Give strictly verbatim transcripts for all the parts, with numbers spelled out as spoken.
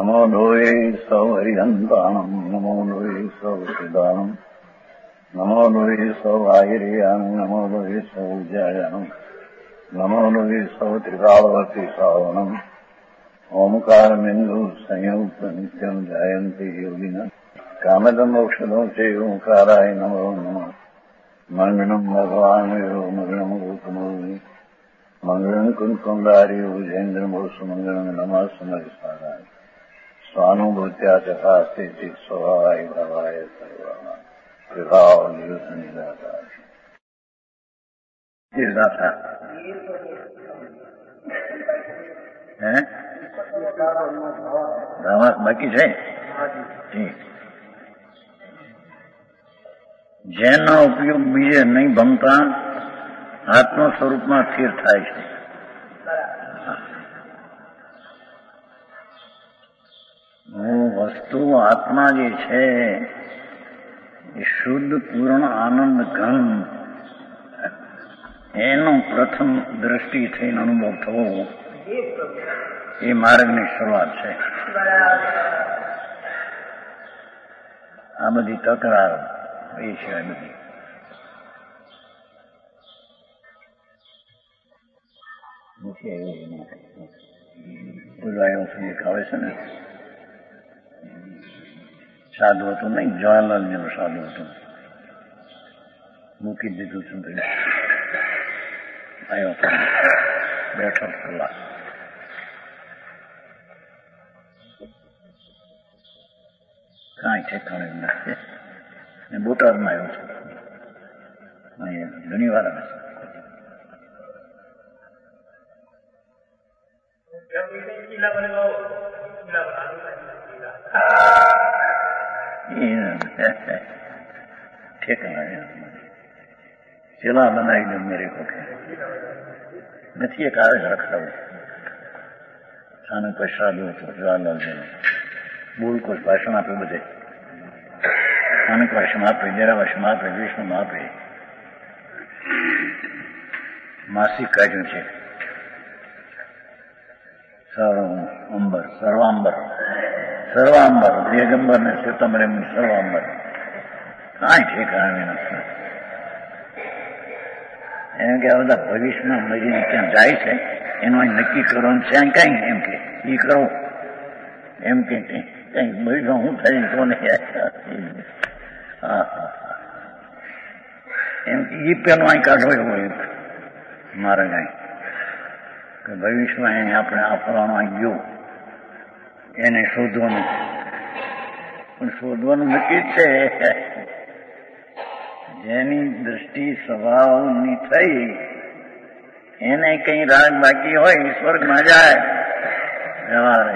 નમો લોહે સૌ હરિહંતાણમ નમો લોહે સૌ સિદ્ધાણમ નમો લોહે સૌ આયર્યાણમ નમો લોહે સૌ જયાણમ નમો લોહે સૌ ત્રિકાળવતી શ્રાવણમ ઓમકાર બિંદુ સંયુક્ત નિત્યમ જાયંતી યોગિના કામદમ ઔષધો છે ઓંકારાય નમો નમઃ મંગળમ ભગવાન મંગળમ ગોકમોની મંગળમ કુંકુંડારી ઉજેન્દ્રમોસુ મંગળમ નમઃ સમરિસારાય સ્વાનુભૂત્યા ચકાસ્તે ચિત સ્વભાવાય ભાવાય સર્વા વિભાવ નિયુત નિરાકાર તીર્થાથા હે દાવાસ બાકી છે જેનો ઉપયોગ બીજે નહીં ભમતા આત્મ સ્વરૂપમાં સ્થિર થાય છે. હું વસ્તુ આત્મા જે છે એ શુદ્ધ પૂર્ણ આનંદ ઘન એનો પ્રથમ દ્રષ્ટિ થઈને અનુભવ થવો એ માર્ગની શરૂઆત છે. આ બધી તકરાર એ સિવાય બધી પૂજાયો સંગીત આવે છે ને સાધુ હતું નહીં, જવાહરલાલ નહેરુ સાધુ હતું, મૂકી દીધું છું આવ્યો બેઠો કલાક કાંઈ ઠેકાણે નથી. બોટાદમાં આવ્યો છું ઘણી વાર આવે ઠેકાણે ચેલા બનાવી દઉં મેરે કો નથી. એક આવે રખડાવું આને કોઈ સાધુ હતું જવાહરલાલ નહેરુ બોલ કોઈ ભાષણ આપે બધે અનેક ભાષણ આપે, જરા ભાષણ આપે, વિષ્ણુ આપે. માસિક કાઢ્યું છે સર્વાંબર સર્વાંબર સર્વાંબર દિગંબર ને સિતંબર એમની સર્વાંબર કાંઈ ઠેકાણે નથી. એમ કે આ બધા ભવિષ્યમાં મરીને ક્યાં જાય છે એનું નક્કી કરવાનું છે કઈ એમ કે એ કરો એમ કે કઈ ભવિષ્ય હું થઈને કોને હા હા એમ એ પેલો અહીં કાઢો એવો મારે કઈ કે ભવિષ્યમાં એને આપણે આ ફલાણો અહીં ગયો એને શોધવાનું પણ શોધવાનું નક્કી છે. જેની દ્રષ્ટિ સ્વભાવની થઈ એને કઈ રાગ બાકી હોય સ્વર્ગમાં જાય વ્યવહારે,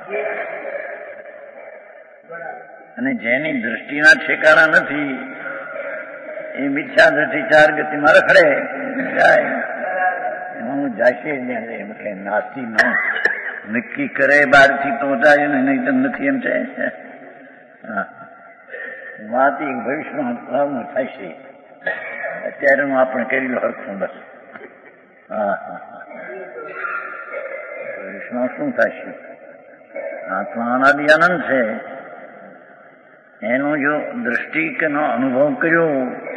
અને જેની દ્રષ્ટિના ઠેકાણા નથી એ મિથ્યા દ્રષ્ટિ ચાર ગતિમાં રખડે જાય. એમાં હું જાશે એટલે નાસ્તી ન નક્કી કરે બહારથી તો જાય ને નહીં તો નથી એમ છે. વાત એક ભવિષ્યમાં ભાવનું થાય છે. અત્યારે હું આપણે કરેલું હરખું બસ. હા હા ભવિષ્યમાં શું થશે? આત્મા અનાદિ આનંદ છે. એનો જો દ્રષ્ટિનો અનુભવ કર્યો,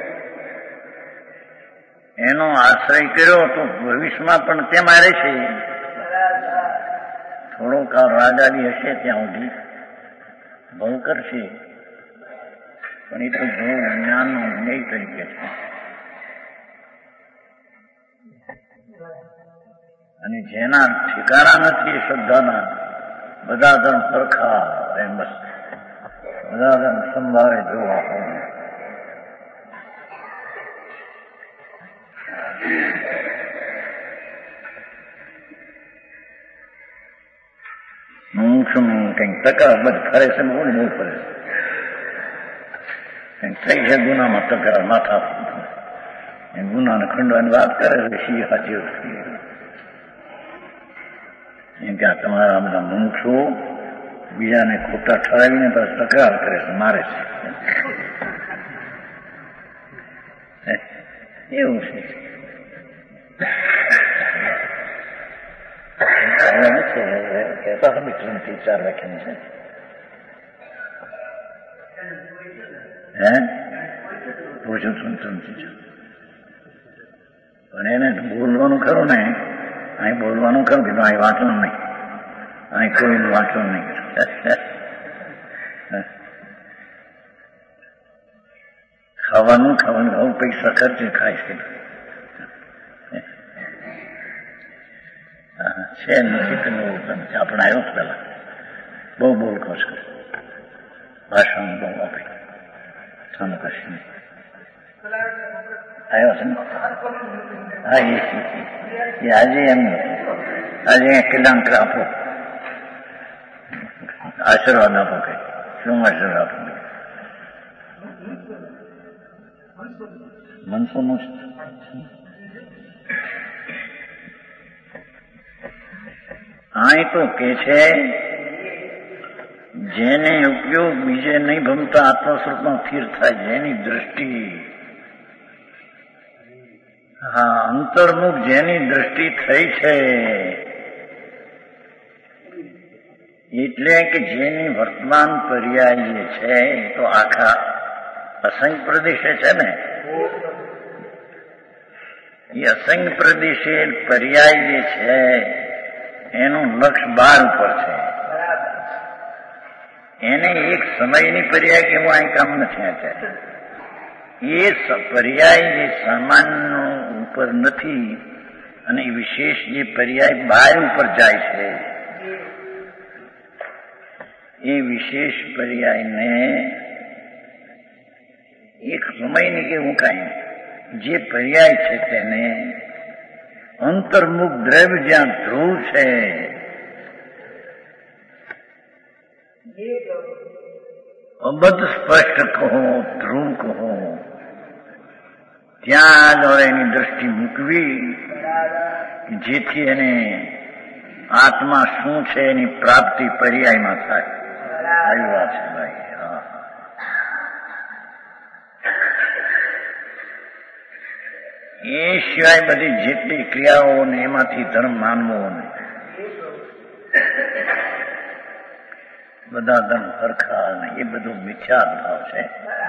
એનો આશ્રય કર્યો તો ભવિષ્યમાં પણ તેમાં રહેશે. થોડો કાળ રાગાદી હશે ત્યાં સુધી ભવ કરશે, પણ એ તો ભવ જ્ઞાનનો જ્ઞેય તરીકે છે. અને જેના ઠેકાણા નથી શ્રદ્ધાના બધા ધર્મ સરખા એમ બસ બધા ધર્મ સંભાળે જોવા હોય. મોક્ષનું કંઈક તકરાર બધ ફરે છે બહુ બહુ ફરે કંઈક થઈ છે ગુનામાં તકરાર માથા ગુનાને ખંડવાની વાત કરે છે શી સાચી એમ કે આ તમારા બધા મોક્ષો બીજાને ખોટા ઠરાવીને પાછ તકરાર કરે છે, મારે છે એવું છે. વાંચવા નથી કહેતા તમે ત્રણથી ચાર વાક્યની છે હે પૂછું છું ત્રણથી ચાર પણ એને બોલવાનું ખરું ને અહીં બોલવાનું ખરું કે અહીં વાંચવાનું નહીં અહીં કોઈનું વાંચવાનું નહીં ખાવાનું ખાવાનું બહુ પૈસા ખર્ચે ખાય છે છે નથી તમે આપણે આવ્યો પેલા બહુ બોલ ખોશ કરે ભાષણ બહુ આપે સામે કશું આવ્યો છે ને હા એ આજે એમ આજે કિલાંક આપો આશીર્વાદ આપો કઈ શું આશીર્વાદ આપો મનસુનું અહીં તો કે છે જેને ઉપયોગ બીજે નહીં ભમતા આત્મ સ્વરૂપમાં સ્થિર થાય જેની દ્રષ્ટિ હા અંતર્મુખ જેની દ્રષ્ટિ થઈ છે એટલે કે જેની વર્તમાન પર્યાય છે તો આખા અસંગ પ્રદેશે છે ને એ અસંગ પ્રદેશે પર્યાય જે છે એનું લક્ષ બાર ઉપર છે એને એક સમયની પર્યાય કે હું અહીં કામ નથી આચાર્ય એ પર્યાય જે સામાન્ય ઉપર નથી અને એ વિશેષ જે પર્યાય બાર ઉપર જાય છે એ વિશેષ પર્યાયને એક સમયની કે હું કાંઈ જે પર્યાય છે તેને અંતર્મુખ દ્રવ્ય જ્યાં ધ્રુવ છે અબધ સ્પષ્ટ કહો ધ્રુવ કહો ત્યાં જ એની દ્રષ્ટિ મૂકવી જેથી એને આત્મા શું છે એની પ્રાપ્તિ પર્યાયમાં થાય આવી વાત છે ભાઈ હા એ સિવાય બધી જેટલી ક્રિયાઓ ને એમાંથી ધર્મ માનવો ને બધા ધર્મ સરખા ને એ બધું મિથ્યા ભાવ છે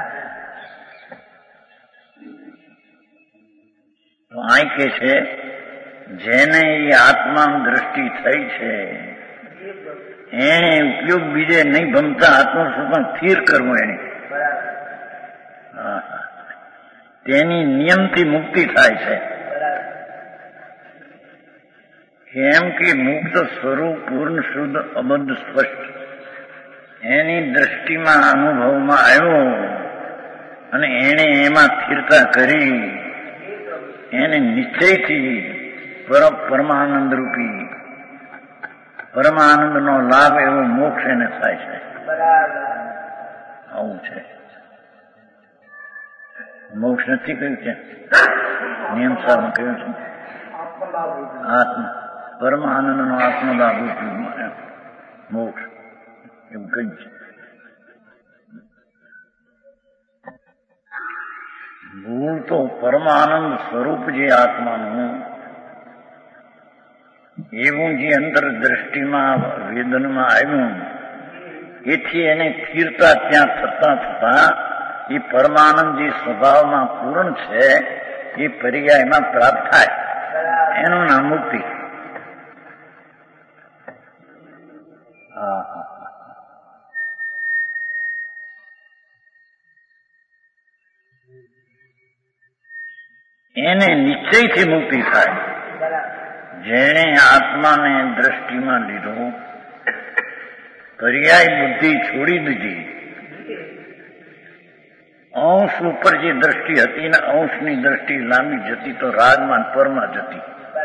તો અહીં કે છે જેને એ આત્મા દ્રષ્ટિ થઈ છે એને ઉપયોગ બીજે નહીં ભમતા આત્મસ્વરૂપમાં સ્થિર કરવું એની તેની નિયમથી મુક્તિ થાય છે કેમ કે મુક્ત સ્વરૂપ પૂર્ણ શુદ્ધ અબદ્ધ સ્પષ્ટ એની દ્રષ્ટિમાં અનુભવમાં આવ્યો અને એને એમાં સ્થિરતા કરી એને નિશ્ચયથી પરમ પરમાનંદ રૂપી પરમાનંદનો લાભ એવો મોક્ષ એને થાય છે આવું છે મોક્ષ નથી કહ્યું છે નિયમ સારમાં કહ્યું છે આત્મ પરમાનંદનો આત્મલાભ રૂપી મોક્ષ એમ કહ્યું છે મૂળ તો પરમાનંદ સ્વરૂપ જે આત્માનું એવું જે અંતર દ્રષ્ટિમાં વેદનમાં આવ્યું એથી એને સ્થિરતા ત્યાં થતા થતા એ પરમાનંદ જે સ્વભાવમાં પૂર્ણ છે એ પર્યાયમાં પ્રાપ્ત થાય એનું નામ મુક્તિ એને નિશ્ચયથી મુક્તિ થાય જેણે આત્માને દ્રષ્ટિમાં લીધો પર્યાય બુદ્ધિ છોડી દીધી અંશ ઉપર જે દ્રષ્ટિ હતી ને અંશની દ્રષ્ટિ લાંબી જતી તો રાગમાં પરમાં જતી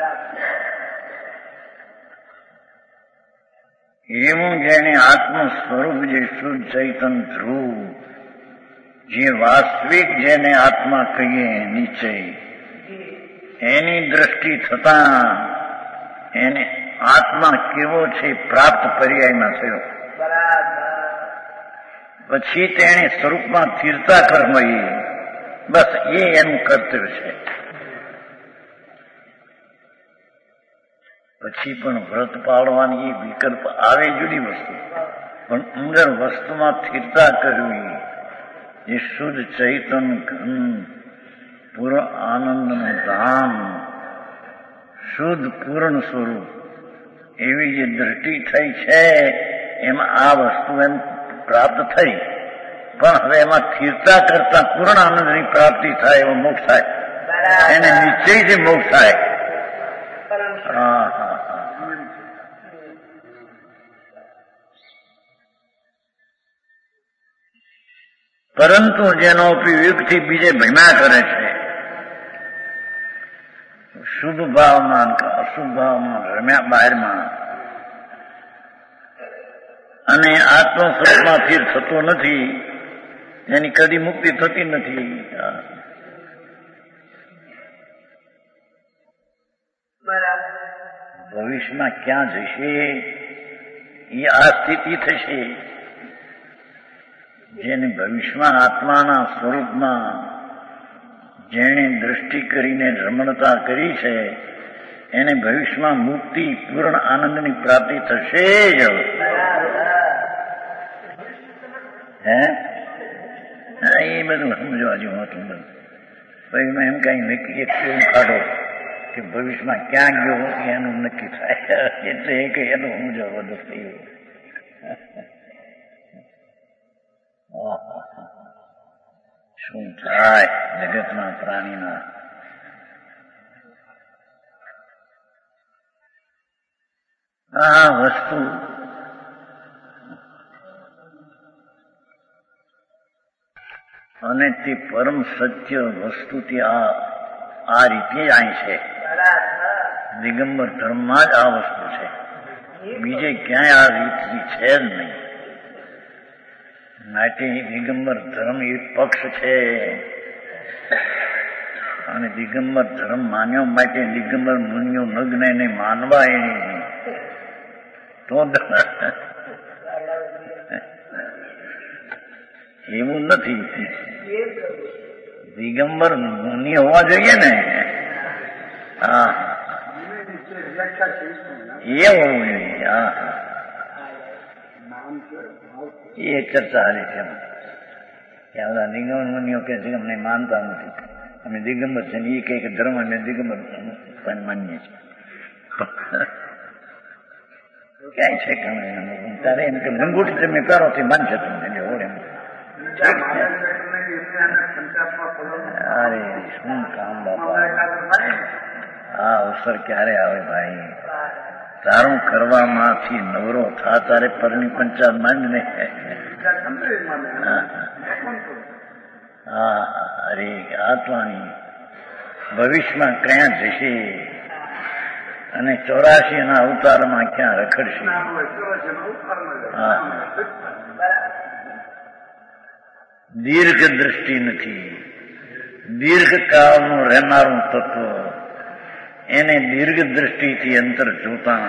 એવું જેને આત્મ સ્વરૂપ જે શુદ્ધ ચૈતન ધ્રુવ જે વાસ્તવિક જેને આત્મા કહીએ નિશ્ચય એની દ્રષ્ટિ થતા એને આત્મા કેવો છે પ્રાપ્ત પર્યાયમાં થયો પછી તેને સ્વરૂપમાં સ્થિરતા કરવી બસ એ એનું કર્તવ્ય છે પછી પણ વ્રત પાળવાની એ વિકલ્પ આવે જુદી વસ્તુ, પણ અંદર વસ્તુમાં સ્થિરતા કરવી, એ શુદ્ધ ચૈતન ઘન પૂર્ણ આનંદનું ધામ, શુદ્ધ પૂર્ણ સ્વરૂપ, એવી જે દ્રષ્ટિ થઈ છે એમાં આ વસ્તુ એમ પ્રાપ્ત થઈ, પણ હવે એમાં સ્થિરતા કરતા પૂર્ણ આનંદની પ્રાપ્તિ થાય એવો મોક્ષ થાય, એને નિશ્ચયથી મોક્ષ થાય. હા હા હા પરંતુ જેનો ઉપયોગથી બીજે ભમ્યા કરે છે, શુભ ભાવમાં અશુભ ભાવમાં રમ્યા બહારમાં, અને આત્મ સ્વરૂપમાં સ્થિર થતો નથી, એની કદી મુક્તિ થતી નથી. ભવિષ્યમાં ક્યાં જશે એ આ સ્થિતિ થશે. જેને ભવિષ્યમાં આત્માના સ્વરૂપમાં જેણે દ્રષ્ટિ કરીને રમણતા કરી છે, એને ભવિષ્યમાં મુક્તિ પૂર્ણ આનંદની પ્રાપ્તિ થશે જ. હે એ બધું સમજવા જેવું હતું બધું. પછી એમ કઈ નક્કી એવું કાઢો કે ભવિષ્યમાં ક્યાં ગયો એનું નક્કી થાય, એટલે એ કઈ એનું સમજવા બધું થયું. શું થાય જગતના પ્રાણીના? આ વસ્તુ અને તે પરમ સત્ય વસ્તુ તે આ આ રીતે અહીં છે. દિગંબર ધર્મમાં જ આ વસ્તુ છે, બીજે ક્યાંય આ રીતની છે જ નહીં. માટે દિગંબર ધર્મ એ પક્ષ છે, અને દિગંબર ધર્મ માન્યો માટે દિગંબર મુનિઓ નગ્ન એને માનવા એની તો એવું નથી. દિગંબર મુનિ હોવા જોઈએ ને. હા એ હોવું જોઈએ. હા એ ચર્ચા હાલી છે કે બધા દિગંબર મુનિઓ કે છે અમને માનતા નથી, અમે દિગંબર છે ને એ કહે કે ધર્મ અમે દિગંબર પણ માનીએ છીએ. ક્યાંય છે કે તારે એમ કે લંગોટી તમે કરો તે માનશે તમને હોડે. અરે શું કામ બાપા, આ અવસર ક્યારે આવે ભાઈ? તારું કરવામાંથી નવરો થા તારે પરની પંચાયત માંડ ને. હા અરે આત્માની ભવિષ્યમાં ક્યાં જશે અને ચોરાશી ના અવતારમાં ક્યાં રખડશે? હા દીર્ઘ દ્રષ્ટિ નથી, દીર્ઘ કાળનું રહેનારું તત્વ, એને દીર્ઘ દ્રષ્ટિથી અંતર જોતા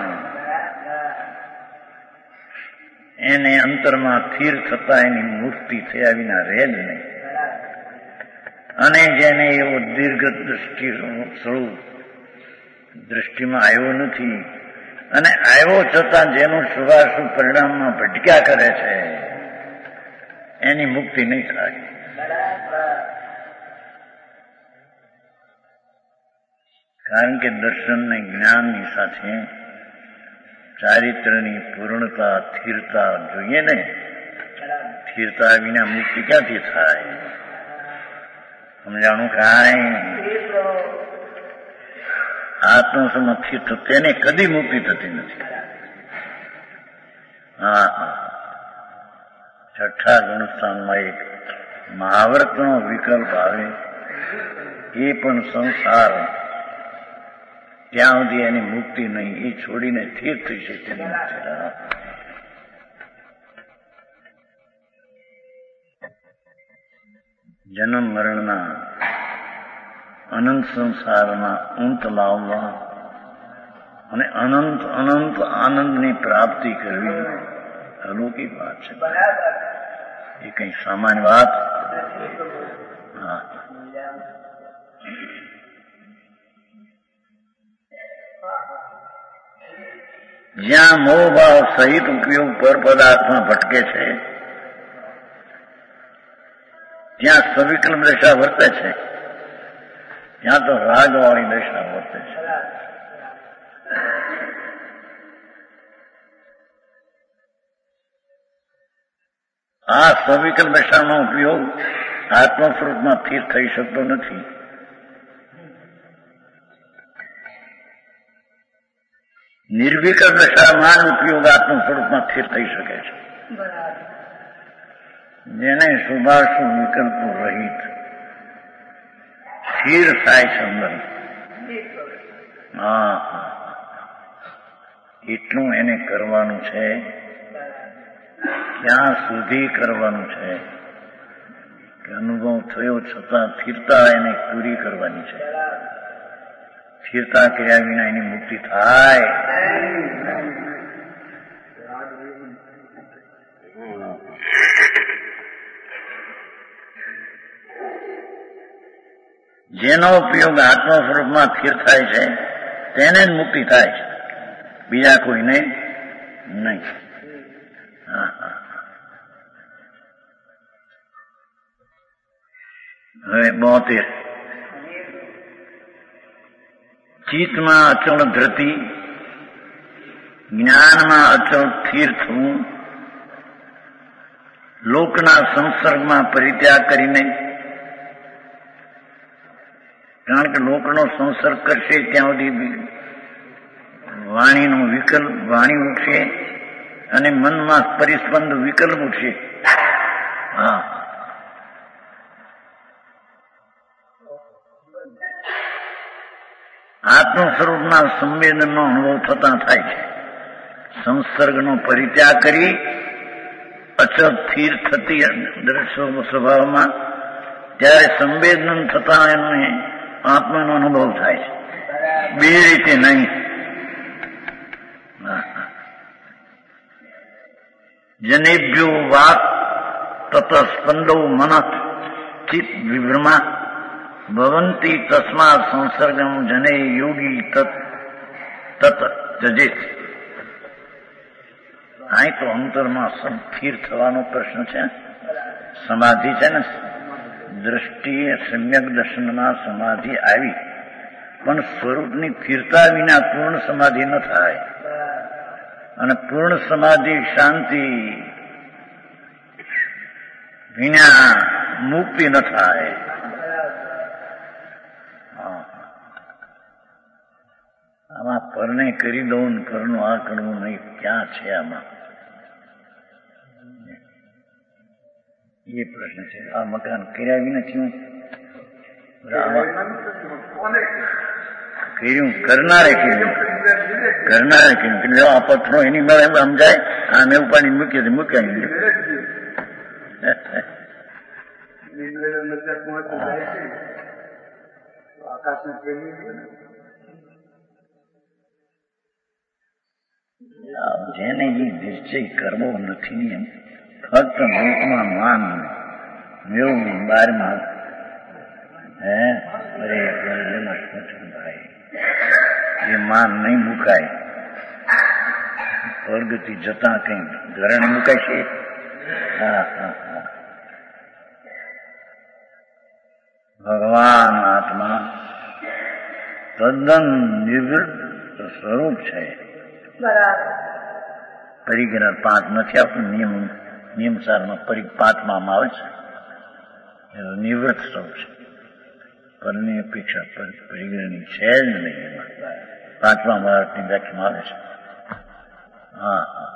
એને અંતરમાં સ્થિર થતા એની મુક્તિ થયા વિના રહે જ નહીં. અને જેને એવો દીર્ઘ દ્રષ્ટિ સ્વરૂપ દ્રષ્ટિમાં આવ્યો નથી, અને આવ્યો છતાં જેનું શુભાશુભ પરિણામમાં ભટક્યા કરે છે, એની મુક્તિ નહીં થાય. કારણ કે દર્શન અને જ્ઞાનની સાથે ચારિત્રની પૂર્ણતા સ્થિરતા જોઈએ ને. સ્થિરતા વિના મુક્તિ ક્યાંથી થાય? સમજાણું? કાંઈ આત્મસમથી તેને કદી મુક્તિ થતી નથી. હા હા છઠ્ઠા ગુણસ્થાનમાં એક મહાવ્રતનો વિકલ્પ આવે, એ પણ સંસાર ત્યાં સુધી એની મુક્તિ નહીં, એ છોડીને સ્થિર થઈ છે તેની મુક્તિ. જન્મ મરણના અનંત સંસારના અંત લાવવા અને અનંત અનંત આનંદની પ્રાપ્તિ કરવી અલૌકિક વાત છે. એ કઈ સામાન્ય વાત? હા જ્યાં મોહ ભાવ સહિત ઉપયોગ પર પદાર્થમાં ભટકે છે ત્યાં સવિકલ્પ દશા વર્તે છે, ત્યાં તો રાગવાળી દશા વર્તે છે. આ સવિકલ્પ દશાનો ઉપયોગ આત્મ સ્વરૂપમાં સ્થિર થઈ શકતો નથી. નિર્વિકલ્પ દશામાં ઉપયોગ આત્મ સ્વરૂપમાં સ્થિર થઈ શકે છે. જેને શુભાશુભ વિકલ્પો રહિત સ્થિર થાય સંબંધ, હા એટલું એને કરવાનું છે. ક્યાં સુધી કરવાનું છે કે અનુભવ થયો છતાં સ્થિરતા એને પૂરી કરવાની છે. સ્થિરતા કર્યા વિના એની મુક્તિ થાય. જેનો ઉપયોગ આત્મ સ્વરૂપમાં સ્થિર થાય છે તેને જ મુક્તિ થાય છે, બીજા કોઈને નહીં. હવે બોતેર ચિત્તમાં અચળ ધૃતિ, જ્ઞાનમાં અચળ સ્થિર થવું, લોકના સંસર્ગમાં પરિત્યાગ કરીને, કારણ કે લોકનો સંસર્ગ કરશે ત્યાં સુધી વાણીનો વિકલ્પ વાણી ઉઠશે અને મનમાં પરિસ્પંદ વિકલ્પ ઉઠશે. હા આત્મ સ્વરૂપના સંવેદનનો અનુભવ થતા થાય છે. સંસર્ગનો પરિત્યાગ કરી અચળ સ્થિર થતી સ્વભાવમાં ત્યારે સંવેદન થતા એને આત્માનો અનુભવ થાય છે. બે રીતે નહીં. જનેભ્યો વાક તત સ્પંદો મન ચિત્ત વિભ્રમા ભવંતી તસ્માત સંસર્ગમ જને યોગી તત તત જજેત. અહીં તો અંતરમાં સ્થિર થવાનો પ્રશ્ન છે. સમાધિ છે ને, દ્રષ્ટિએ સમ્યક દર્શનમાં સમાધિ આવી, પણ સ્વરૂપની સ્થિરતા વિના પૂર્ણ સમાધિ ન થાય. અને પૂર્ણ સમાધિ શાંતિ વિના મુક્તિ ન થાય. આમાં પરને કરી દઉં ને પરનું આ કરવું નહીં, ક્યાં છે આમાં? એ પ્રશ્ન છે. આ મકાન કર્યા વિના થયું, કર્યું કરનારે કર્યું કરનારે કર્યું કે આ પથ્થરો એની મળે સમજાય, આ મેં ઉપાડી મૂકી મૂક્યા. જેને જે નિશ્ચય કરવો નથી એમ ફક્ત લોકમાં માન મેળવું બારમાં હે અરે ભાઈ એ માન નહીં મુકાય. સ્વર્ગથી જતા કઈ ધરણ મુકાય છે. હા હા હા ભગવાન આત્મા તદ્દન નિવૃત્ત સ્વરૂપ છે. પરિગ્રહ પાંચ નથી આવતું, નિયમ નિયમ સારમાં પરિ પાંચમાં આવે છે. નિવૃત્ત સ્વરૂપ છે. પરની અપેક્ષા પરિગ્રહની છે જ નહીં. એમાં પાંચમા ભારતની વ્યાખ્યામાં આવે છે. હા હા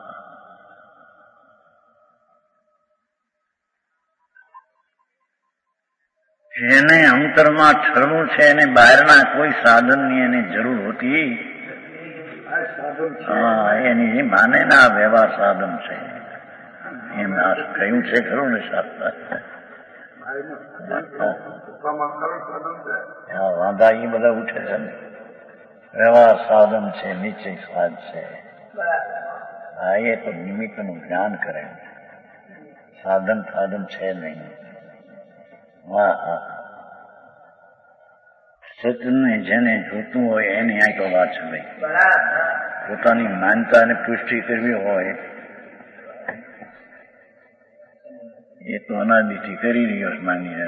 જેને અંતરમાં ઠરવું છે એને બહારના કોઈ સાધનની એને જરૂર હોતી. હા એની માને ના વ્યવહાર સાધન છે એમ કહ્યું છે ખરું ને શાસ્ત્ર. વાંધા એ બધા ઉઠે છે ને, વ્યવહાર સાધન છે, નિશ્ચય સાધ છે. હા એ તો નિમિત્તનું જ્ઞાન કરે, સાધન સાધન છે નહીં. હા હા સતને જેને જોતું હોય એની આ તો વાત છે ભાઈ. પોતાની માનતાને પુષ્ટિ કરવી હોય એ તો અનાદિથી કરી રહ્યો છે માની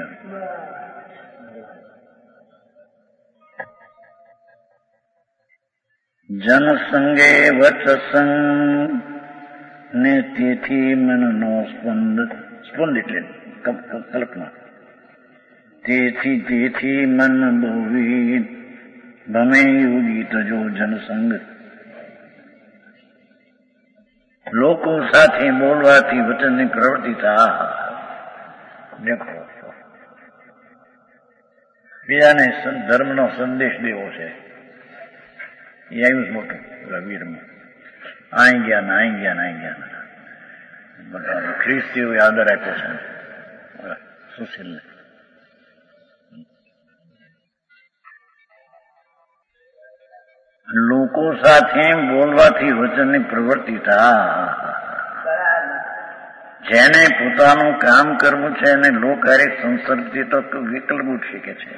જનસંગે વત્સંગ ને તેથી મનનો સ્પંદ સ્પંદ એટલે કલ્પના તેથી તેથી મન બોવી ભમે યોગી તજો જનસંગ લોકો સાથે બોલવાથી વચનની પ્રવૃત્તિ થાય દેખો બીજાને ધર્મનો સંદેશ દેવો છે એ આવ્યું જ મોટું વીરમાં આઈ ગયા ને આઈ ગયા ને આઈ ગયા બધા ખ્રિસ્તીઓ આદર આપ્યો છે સુશીલને લોકો સાથે બોલવાથી વચનની પ્રવૃત્તિ થાય જેને પોતાનું કામ કરવું છે અને લોકહારે સંસર્ગથી તો વિકલ્પ શીખે છે.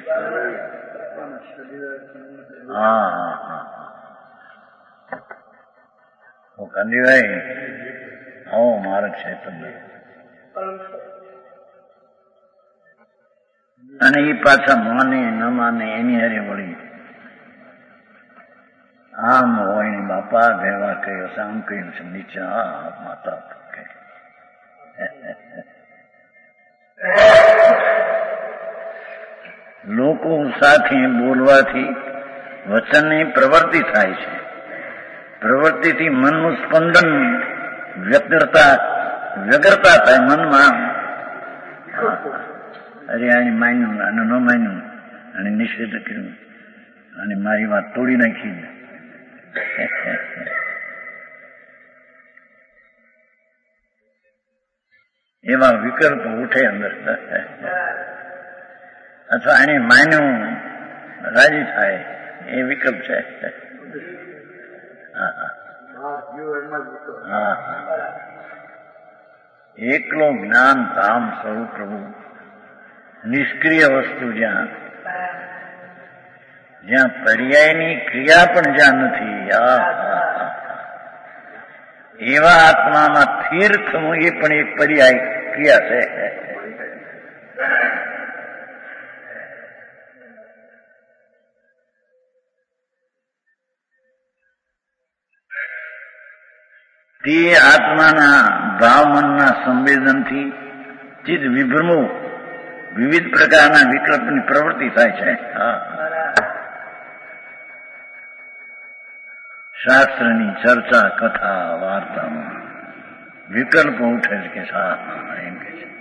હા હા હા કાંદીભાઈ આવો માર્ગ છે તમને અને એ પાછા માને ન માને એની હારે વળી આમ હોય ને બાપા ભેવા કહ્યો છે આમ કહ્યું છે નીચે આ માતા લોકો સાથે બોલવાથી વચનની પ્રવૃત્તિ થાય છે. પ્રવૃત્તિથી મનનું સ્પંદન વ્યગ્રતા વ્યગ્રતા થાય મનમાં. અરે આને માન્યું આને ન માન્યું અને નિષેધ કર્યું અને મારી વાત તોડી નાખી. એવા વિકલ્પ ઉઠે અંદર અથવા એને માન્યું રાજી થાય એ વિકલ્પ છે. હા એકલો જ્ઞાન ધામ સ્વરૂપ પ્રભુ નિષ્ક્રિય વસ્તુ જ્યાં જ્યાં પર્યાયની ક્રિયા પણ જ્યાં નથી એવા આત્મામાં સ્થિર થવું એ પણ એક પર્યાય ક્રિયા છે. તે આત્માના ભાવ મનના સંવેદનથી ચિત્ત વિભ્રમો વિવિધ પ્રકારના વિકલ્પની પ્રવૃત્તિ થાય છે. શાસ્ત્રની ચર્ચા કથા વાર્તામાં વિકલ્પ ઉઠે છે કે સા એમ કે છે.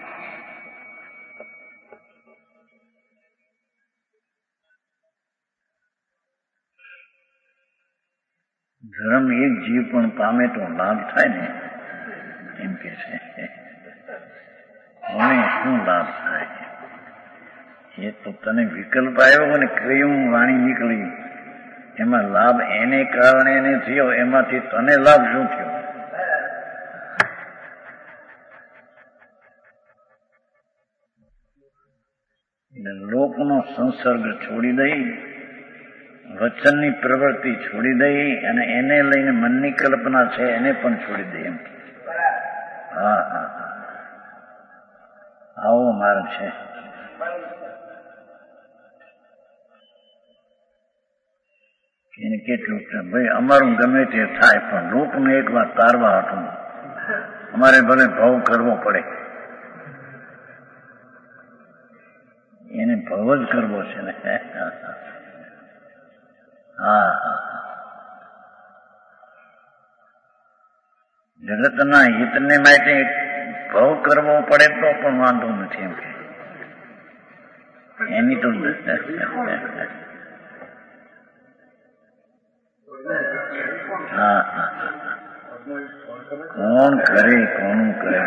ધર્મ એક જીવ પણ પામે તો લાભ થાય ને એમ કે છે. મને શું લાભ થાય એ તો તને વિકલ્પ આવ્યો અને કયું વાણી નીકળી એમાં લાભ એને કારણે એને થયો એમાંથી તને લાભ શું થયો? લોકનો સંસર્ગ છોડી દઈ વચનની પ્રવૃત્તિ છોડી દઈ અને એને લઈને મનની કલ્પના છે એને પણ છોડી દઈ એમ. હા હા આવો માર્ગ છે. એને કેટલું ભાઈ અમારું ગમે તે થાય પણ લોકને એક વાર તારવા હતું અમારે ભલે ભાવ કરવો પડે. એને ભાવ જ કરવો છે ને. હા જગતના હિતને માટે ભાવ કરવો પડે તો પણ વાંધો નથી એમ કે એની તો હા હા કોણ કરે કોનું કરે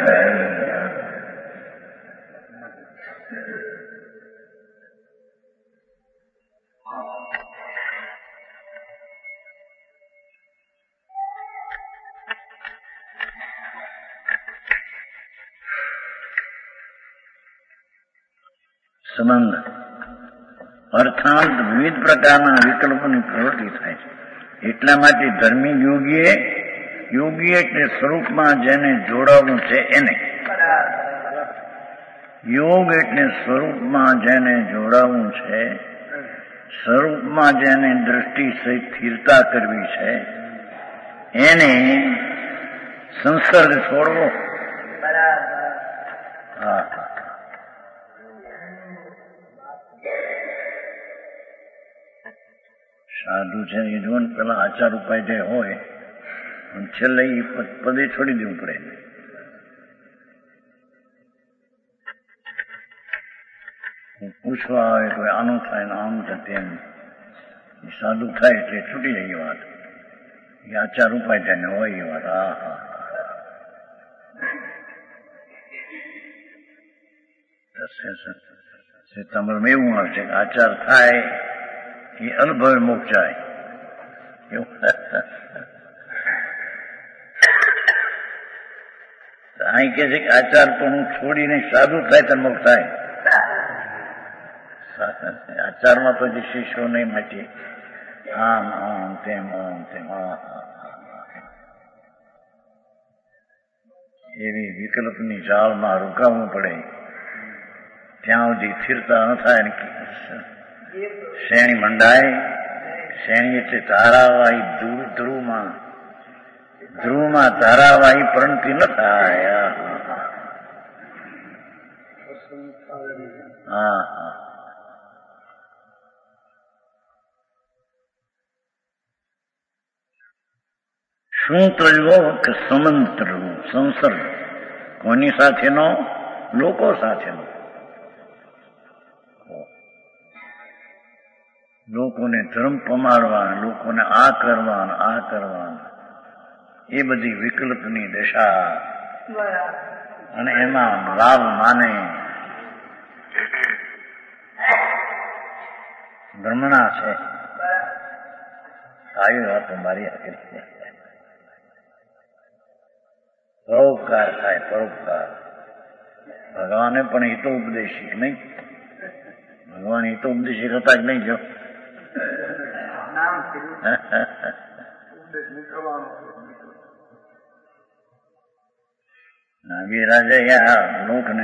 સંબંધ અર્થાંત વિવિધ પ્રકારના વિકલ્પોની પ્રવૃત્તિ થાય છે. એટલા માટે ધર્મી યોગીએ યોગી એટલે સ્વરૂપમાં જેને જોડાવવું છે એને. યોગ એટલે સ્વરૂપમાં જેને જોડાવવું છે, સ્વરૂપમાં જેને દ્રષ્ટિ સહિત સ્થિરતા કરવી છે એને સંસર્ગ છોડવો. હા, સાધુ છે એ જો ને પેલા આચાર ઉપાય જે હોય છેલ્લે એ પદે છોડી દેવું પડે. પૂછવા આવે કોઈ આનું થાય ને આમ છે તેમ, સાધુ થાય એટલે છૂટી જાય એ વાત. એ આચાર ઉપાય તેને હોય એ વાત. હા હા તમારે એવું આવશે કે આચાર થાય એ અનુભવે મોક્ષ જાય એવું. અહીં કે છે કે આચાર પણ હું છોડીને સાધુ થાય તો મોક્ષ થાય. આચારમાં તો જે શિષ્યો નહીં માટે આમ આમ તેમ આમ તેમ હા એવી વિકલ્પની જાળમાં રોકાવવું પડે. ત્યાં સુધી સ્થિરતા ન થાય ને શ્રેણી મંડાય. શ્રેણી એટલે ધારાવાહી ધ્રુવ ધ્રુવમાં ધ્રુવમાં ધારાવાહી પ્રણતિ ન થાય. હા હા શું ત્રયો કે સમંત્ર સંસર્ગ. કોની સાથેનો? લોકો સાથેનો. લોકોને ધર્મ પમાડવા, લોકોને આ કરવા આ કરવા, એ બધી વિકલ્પની દશા અને એમાં લાભ માને બ્રહ્મણા છે. આવી વાતો મારી આગળ છે. પરોપકાર થાય પરોપકાર. ભગવાને પણ હિતો ઉપદેશિક નહીં. ભગવાન હિતો ઉપદેશિક હતા જ નહીં. જો બે રાજા લોકને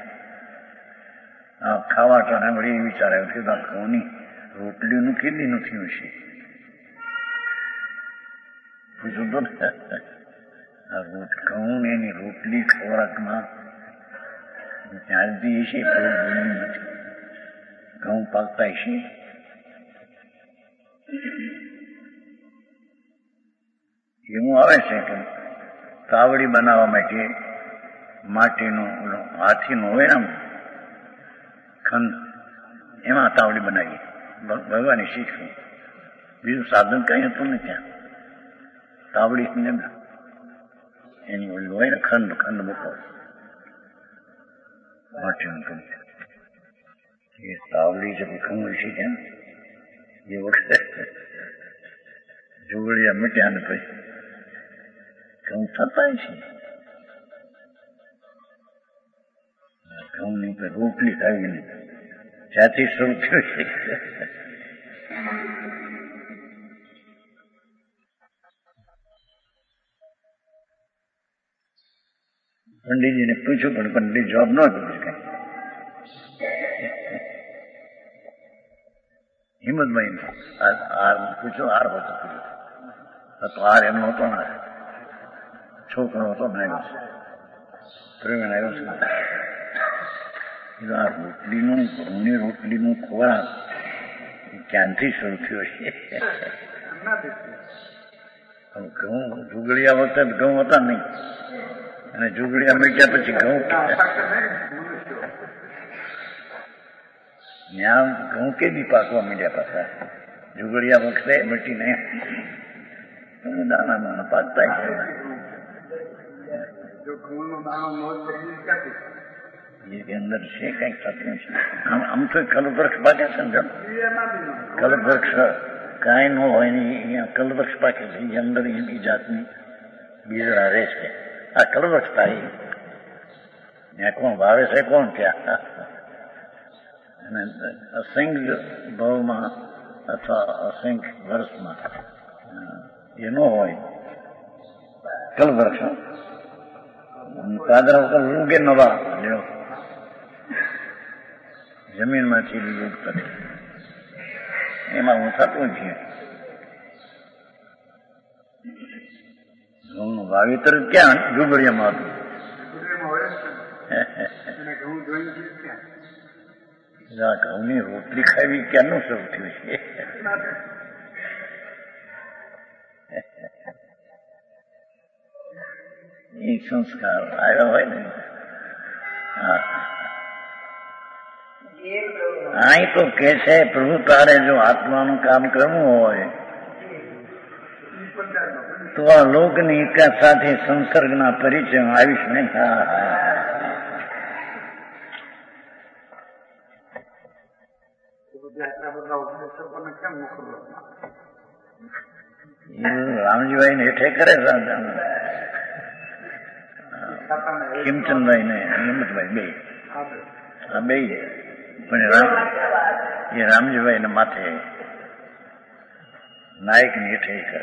ખાવા ટાણે વળી વિચાર્યું કે ઘઉંની રોટલીનું કેટલી નથી હશે. પૂછું તો ઘઉં ને એની રોટલી ખોરાકમાં ચાલતી હશે. નથી ઘઉં પાકતા હશે. એવું આવે છે કે તાવડી બનાવવા માટે માટીનું હાથીનું હોય ને ખંડ, એમાં તાવડી બનાવીએ. ભગવાને શીખ્યું. બીજું સાધન કઈ હતું ને ત્યાં. તાવડી એની ઓલી હોય ને ખંડ ખંડ મૂકો માટીનું ખંડ. એ તાવડી છે ઘઉં છે કેમ એ વખતે જોગળિયા મીટ્યા ને પછી ઘઉં થતા છે. ઘઉંની પર રોટલી ખાવી નહીં. ત્યાંથી શરૂ થયું છે. પંડિતજીને પૂછ્યું પણ પંડિત જવાબ ન આપ્યો. કઈ હિંમતભાઈ હાર પૂછ્યો. હાર હતો પૂછ્યો તો હાર એમનો હતો ને છોકરો હતો ને આવ્યો પ્રવીણ આવ્યો છે. આ રોટલીનું ઘઉંની રોટલીનું ખોરાક ક્યાંથી શરૂ થયો છે? ઘઉં જુગડિયા વખતે ઘઉં હતા નહીં, અને જુગડિયા મૂક્યા પછી ઘઉં ત્યાં ઘઉં કેદી પાકવા માંડ્યા પાછા. જુગડિયા વખતે મટી નહીં દાણા દાણા પાકતા છે. અંદર છે કઈક થતું છે. આમ આમ તો કલવૃક્ષ પાકે છે ને, કલવૃક્ષ કાંઈ ન હોય ને અહીંયા કલવૃક્ષ પાકે છે. એ અંદર એની જાતની બીજડા રહે છે. આ કલવૃક્ષ થાય ત્યાં કોણ ભાવે છે કોણ ત્યાં? અને અસંખ્ય ભાવમાં અથવા અસંખ્ય વર્ષમાં એ ન હોય. કલ્પવૃક્ષ પાદરા ઉગે નવા જમીનમાંથી લીલું કરે એમાં હું થતું છે. ઘઉંનું વાવેતર ક્યાં ડુબડિયામાં હતું. ઘઉંની રોટલી ખાવી ક્યાંનું શરૂ થયું છે. એ સંસ્કાર આવ્યા હોય ને. હા અહીં તો કે છે પ્રભુ તારે જો આત્માનું કામ કરવું હોય તો આ લોકની એકા સાથે સંસર્ગના પરિચય આવીશ નહીં. હા હા રામજીભાઈ ને હેઠે કરે કિમચંદભાઈ ને હિંમતભાઈ બે આ બે પણ એ રામજીભાઈ ને માથે નાયક ની હેઠે કરે.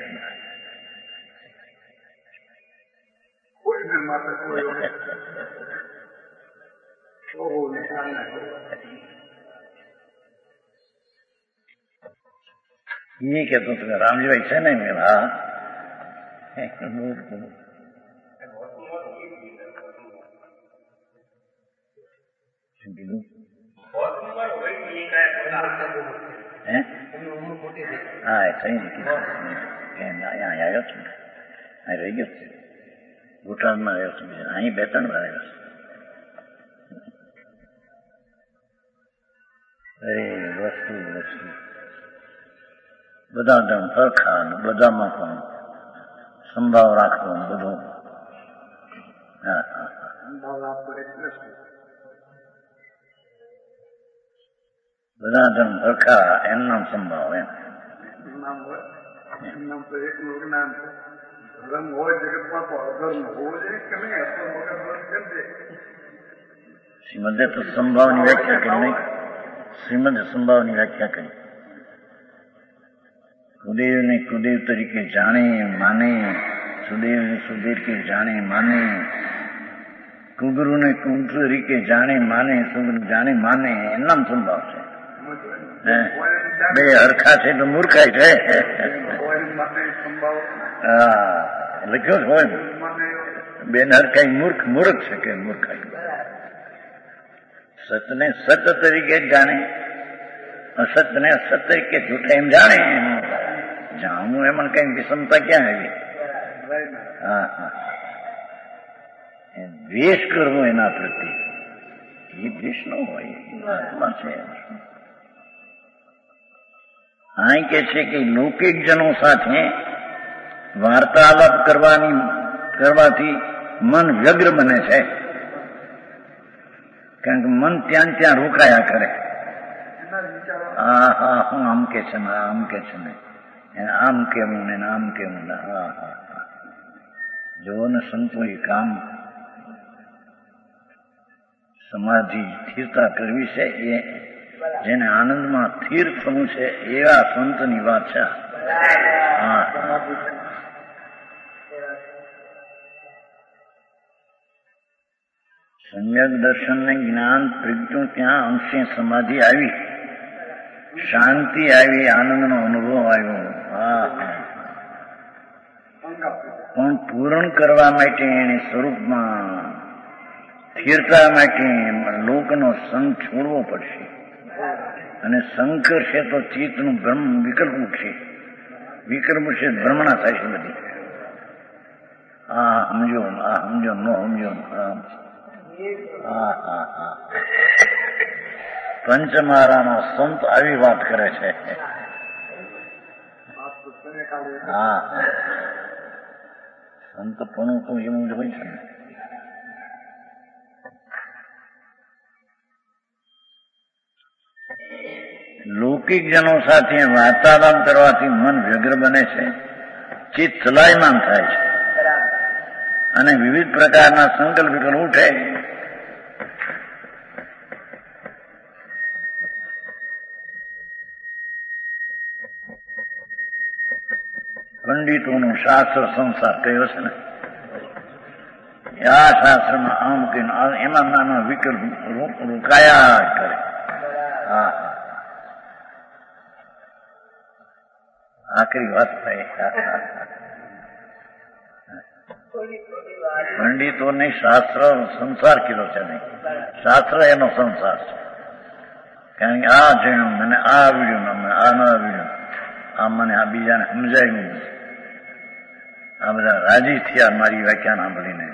એ કેતો તમે રામજીભાઈ છે ને હા હા કઈ અહીંયા આવ્યો છું અહીં રહી ગયો છે. ભૂટાનમાં રહ્યો છું. અહીં બે ત્રણ વાર આવ્યો છું. અરે વસ્તુ વસ્તુ બધા ધર્મ સરખા બધામાં પણ સંભાવ રાખવો બધું. હા હા બધા ધર્મ સરખા એમ નામ સંભાવ એમ રંગ હોય જગતમાં તો અધર્મ હોવો જોઈએ કે નહીં. શ્રીમદે તો સંભાવની વ્યાખ્યા કરી નહીં. શ્રીમદે સંભાવની વ્યાખ્યા કરી. કુદેવને કુદેવ તરીકે જાણે માને, સુદેવને સુદેવ કે જાણે માને, કુગુરુને કુગુ તરીકે જાણે માને, સુગુરુ જાણે માને એમ સંભાવ છે. બે હરખા છે તો મૂર્ખાય છે. હા લખ્યો જ હોય બેન હરખાઈ મૂર્ખ મૂર્ખ છે કે મૂર્ખાઈ. સતને સત તરીકે જ જાણે, અસતને અસત તરીકે જૂઠા એમ જાણે. જાણવું એમાં કઈ વિષમતા ક્યાં આવી. હા હા દ્વેષ કરવો એના પ્રત્યે એ દ્વેષ ન હોય. આત્મા છે. અહીં કે છે કે લૌકિક જનો સાથે વાર્તાલાપ કરવાની કરવાથી મન વ્યગ્ર બને છે. કારણ કે મન ત્યાં ત્યાં રોકાયા કરે. હા હા હું આમ કે છે ને આમ કે છે ને એને આમ કેવું ને આમ કેવું ને. હા હા હા જો ને સંતો એ કામ સમાધિ સ્થિરતા કરવી છે એ જેને આનંદમાં સ્થિર થવું છે એવા સંતની વાત છે. હા સમ્યક દર્શન ને જ્ઞાન પ્રજ્ઞું ત્યાં અંશે સમાધિ આવી, શાંતિ આવી, આનંદનો અનુભવ આવ્યો. હા પણ પૂરણ કરવા માટે એને સ્વરૂપમાં સ્થિરતા માટે લોકનો સંગ છોડવો પડશે. અને શંકર છે તો ચિત્તનું ભ્રમ વિકલ્પ છે. વિકલ્પ છે ભ્રમણા થાય છે બધી. હા સમજો આ સમજો ન સમજો. હા હા હા પંચમારાનો સંત આવી વાત કરે છે. હા સંત પણ તો એવું જ હોય છે. લૌકિક જનો સાથે વાર્તાલાપ કરવાથી મન વ્યગ્ર બને છે, ચિત્ત ચલાયમાન થાય છે અને વિવિધ પ્રકારના સંકલ્પ વિકલ્પ ઉઠે. પંડિતોનું શાસ્ત્ર સંસાર કયો છે ને, આ શાસ્ત્રમાં આમ કે એમાં નાના વિકલ્પ રોકાયા કરે. હા આખરી વાત થઈ. પંડિતોને શાસ્ત્ર સંસાર કીધો છે નહીં, શાસ્ત્ર એનો સંસાર છે. કારણ કે આ જણ્યું મને આ આવડ્યું ને મને આ ન આવડ્યું, આ મને આ બીજાને સમજાયું, આ બધા રાજી થયા મારી વ્યાખ્યા સાંભળીને.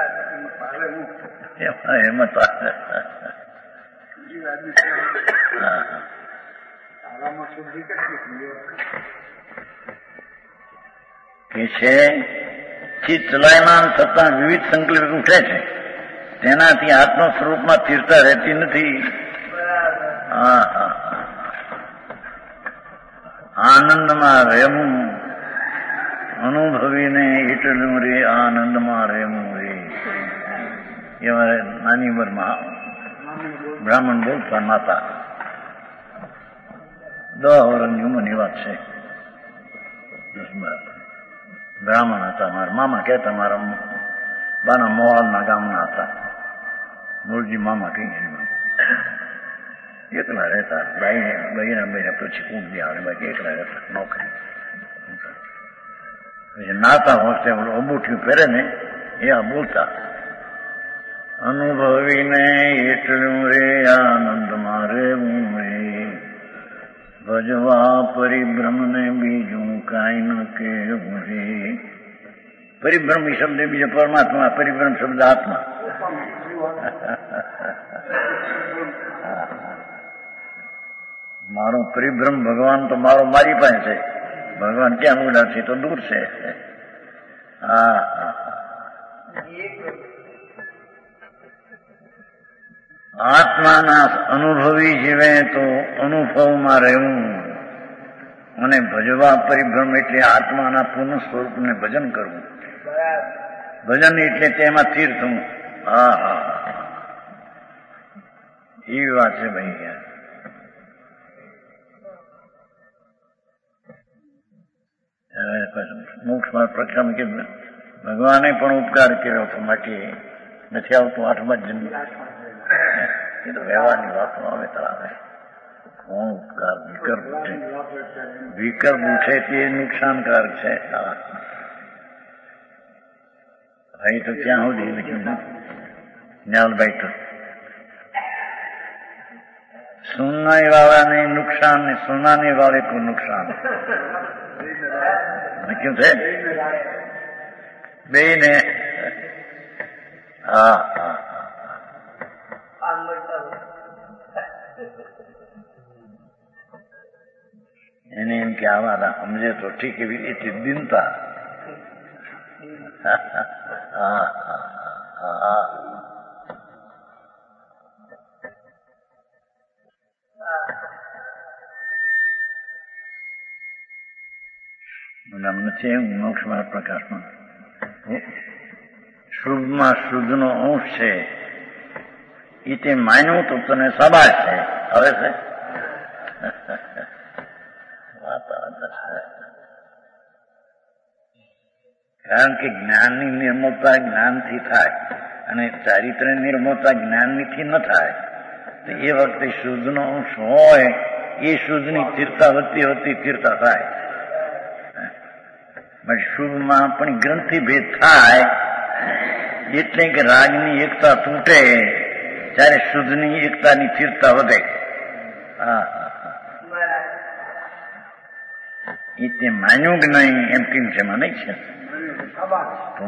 એમાં તો કે છે ચિત્ત ચલાયમાન થતા વિવિધ સંકલ્પ ઉઠે છે, તેનાથી આત્મ સ્વરૂપમાં સ્થિરતા રહેતી નથી. હા હા આનંદમાં રહેવું અનુભવીને એટલું રે, આનંદમાં રહેવું રે. એ મારે નાની ઉંમરમાં બ્રાહ્મણ બોલતા માતા, દસ વર્ષની ઉંમરની વાત છે. બ્રાહ્મણ હતા, મારા મામા કહેતા, મારા બાના મોહાલના ગામના હતા, મૂળજી મામા કહીએ. એકલા રહેતા, બાઈને બહેરા બહેરા પછી કુંડી આવે, બાકી એકલા રહેતા નોકરી. નાતા હોસ્તે અંબુઠિયું પહેરે ને એ આ બોલતા, અનુભવીને એટલું રે આનંદમાં રહેવું રે, ભજવા પરિભ્રમને બીજું કાંઈ ન કહેવું રે. પરિભ્રમ શબ્દ બીજો પરમાત્મા, પરિભ્રમ શબ્દ આત્મા. મારો પરિભ્રમ ભગવાન તો મારો મારી પાસે છે, ભગવાન ક્યાં ઉડા છે તો દૂર છે. હા આત્માના અનુભવી જીવે તો અનુભવમાં રહેવું, અને ભજવા પરિભ્રમ એટલે આત્માના પૂર્ણ સ્વરૂપને ભજન કરવું. ભજન એટલે તેમાં સ્થિર થવું. હા હા એવી વાત છે ભાઈ. યાર મોક્ષમાં પ્રક્ષામાં કે ભગવાને પણ ઉપકાર કર્યો હતો, બાકી નથી આવતું આઠમા જન્મ. એ તો વ્યવહારની વાતો આવે તરાવે. કોણ ઉપકાર વિકલ્પ ઉઠે, વિકલ્પ ઉઠે તે નુકસાનકારક છે. ભાઈ તો ક્યાં સુધી લખ્યું જ્ઞાનભાઈ તો સુનાઈ વાળાને નુકસાન ને સોનાને વાળે કો નુકસાન લખ્યું છે બે ને. હા હા એને એમ કે આવા સમજે તો ઠીક, એવી રીતે દિનતા. હા હા નથી એમ મોક્ષમાં પ્રકાશમાં શુભમાં શુદ્ધનો અંશ છે, એ તે માન્યું તો તને સબાશ છે. હવે છે કારણ કે જ્ઞાનની નિર્મળતા જ્ઞાનથી થાય અને ચારિત્ર્યની નિર્મળતા જ્ઞાનથી ન થાય. તો એ વખતે શુદ્ધનો અંશ હોય, એ શુદ્ધની સ્થિરતા વધતી વધતી સ્થિરતા થાય. શુભમાં પણ ગ્રંથિ ભેદ થાય, એટલે કે રાગની એકતા તૂટે ત્યારે શુદ્ધની એકતાની સ્થિરતા વધે. હા એ તે માન્યું કે નહીં એમ કેમ છે, મને છે તો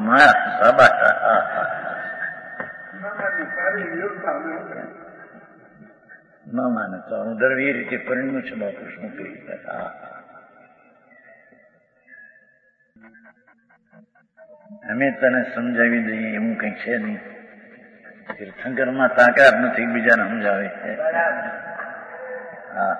ન માને તો હું દર એ રીતે પરિણ્યું છે. બાપુ શું કરી? અમે તને સમજાવી દઈએ એવું કઈ છે નહીં. તીર્થંકરમાં તાકાત નથી બીજાને સમજાવે છે. હા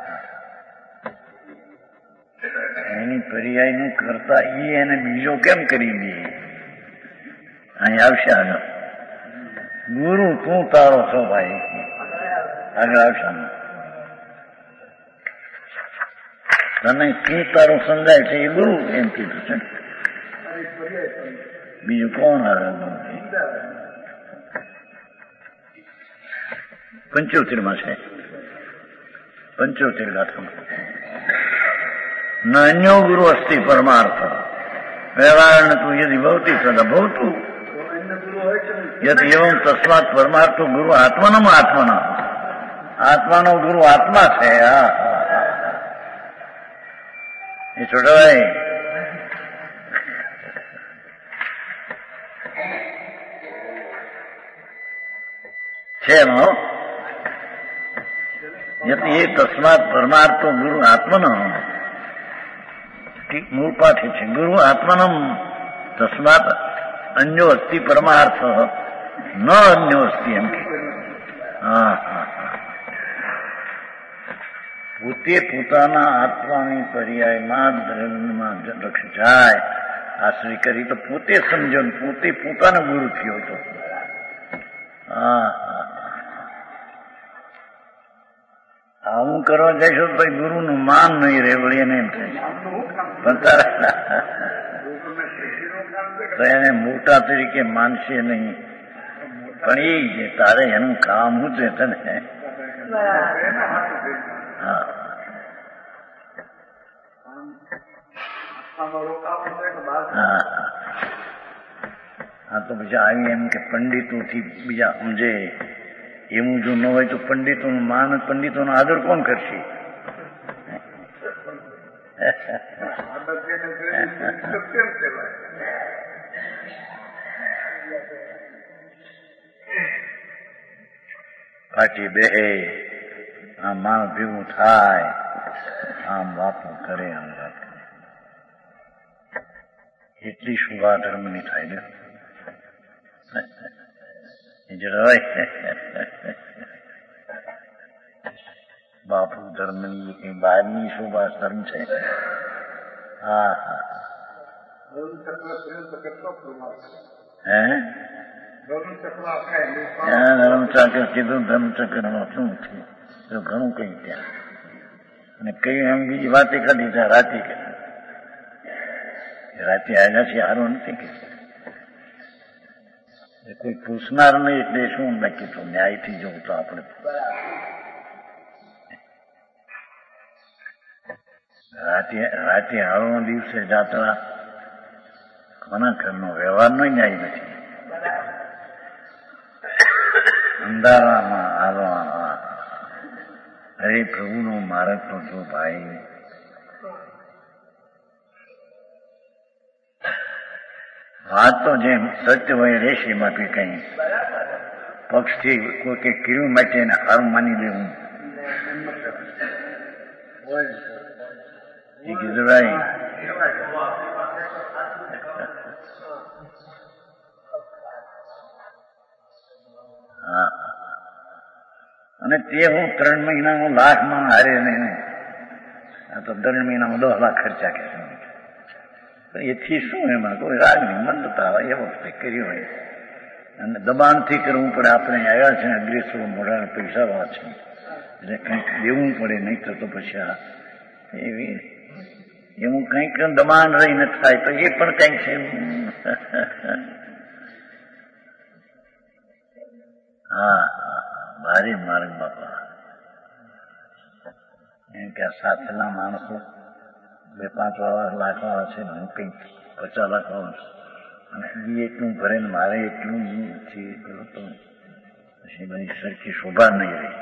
એની પર્યાયનું કરતા એ એને બીજો કેમ કરી દઈએ? અહીં આવશે આગળ. ગુરુ તું તારો છો ભાઈ, આગળ આવશે. તને તું તારું સમજાય છે એ ગુરુ એમ કીધું છે. બીજું કોણ આવે? પંચોતેર માં છે, પંચોતેર ગાથામાં ન અન્યો ગુરુ અસ્તિ પરમાર્થ વ્યવહાર તું યદિ ભવતી સદા ભવતું યદ એવં તસ્માત પરમાર્થો ગુરુ આત્માનમ આત્માના આત્માનો ગુરુ આત્મા છે. હા એ છોટાભાઈ છે એમાં યતિ એ તસ્માત પરમાર્થો ગુરુ આત્મનો મૂળ પાઠે છે. ગુરુ આત્માનમ તસ્માત અન્યો અસ્તિ પરમાર્થ ન અન્યો અસ્તિ એમ કે. હા હા પોતે પોતાના આત્માની પર્યાયમાં ધર્મમાં લક્ષ જાય આશ્રય કરી તો પોતે સમજો પોતે પોતાનો ગુરુ થયો હતો. હા આવું કરવા જઈશો તો ભાઈ ગુરુનું માન નહીં રહે વળી એને એમ થાય પણ તારા તો એને મોટા તરીકે માનશે નહીં પણ એ છે તારે એનું કામ શું છે તને. હા હા તો પછી આવી એમ કે પંડિતોથી બીજા સમજે એવું જો ન હોય તો પંડિતોનું માન પંડિતોનો આદર કોણ કરશે? પાટી બેહે આમ માણ ભેગું થાય આમ વાતો કરે આમ વાત કરે એટલી શુભા ધર્મની થાય ને બાપુ ધર્મની કઈ બહારની શોભા ધર્મ છે. હા હા હે ધર્મચક્ર કીધું ધર્મચક્ર નું શું છે તો ઘણું કઈ ત્યાં અને કઈ એમ બીજી વાતે કાઢી છે. રાતે રાતે આવ્યા છે સારું નથી કે કોઈ પૂછનાર નહીં એટલે શું નક્કી તો ન્યાયથી જોવું તો આપણે રાતે રાતે હાળો દિવસે જાત્રા કોના ઘરનો વ્યવહારનો ન્યાય નથી. અંધારામાં હાલવા હરે પ્રભુનો માર્ગ તો જો ભાઈ વાત તો જેમ સત્ય હોય રહેશે એમાં કઈ કઈ પક્ષથી કોઈ કઈ કર્યું માટે એને હારું માની લેવું એ કીધું ભાઈ હા અને તે હું ત્રણ મહિનામાં લાખમાં હારે નહીં આ તો ત્રણ મહિનામાં દસ લાખ ખર્ચા કે એથી શું એમાં કોઈ રાગની મંદતા હોય એ વખતે કર્યું હોય અને દબાણથી કરવું પડે. આપણે આવ્યા છે અગ્રેસો મોઢા પૈસા વાળા છે એટલે કંઈક દેવું પડે નહીં તો પછી આ એવી એવું કંઈક દબાણ રહીને થાય તો એ પણ કંઈક છે. હા ભારે માર્ગ બાપા એમ કે આ સાથેના માણસો બે પાંચ વાળા લાખ વાળા છે હું કંઈક પચાસ લાખ વાળા અને એ એટલું ભરે ને મારે એટલું છે પેલો તો પછી બધી સરખી શોભા નહીં રહી.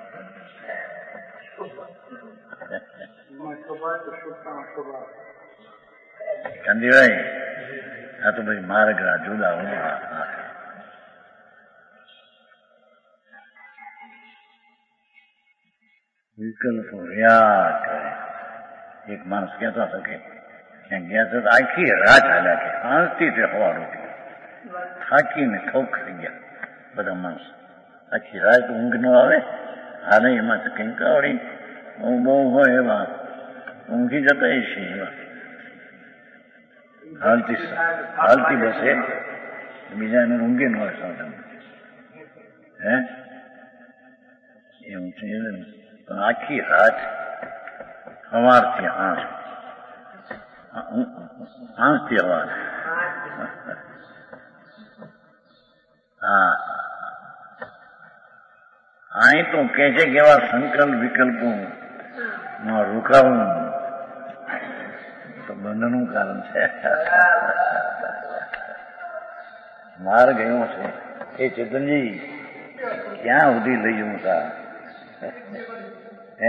કાંદીભાઈ આ તો ભાઈ માર્ગ જુદા હોય. વિકલ્પો રહ્યા કરે. એક માણસ કહેતો હતો કે ક્યાં ગયા તો આખી રાત હાલ્યા કે શાંતિ તે હવારો થાકીને ઠોક થઈ ગયા બધા માણસ. આખી રાત ઊંઘ ન આવે હાલે એમાં તો કંઈક આવડી બહુ હોય એવા ઊંઘી જતા છે એવા હાલતી હાલતી બસે બીજા એને ઊંઘી ન હોય સાધન હે એવું છે. પણ આખી રાત સવારથી આંચ આંચથી અવાજ હા અહીં તો કે છે કે એવા સંકલ્પ વિકલ્પો રોકાવું તો બંધનું કારણ છે. માર્ગ એવો છે એ ચેતનજી ક્યાં સુધી લઈ જવું તા હે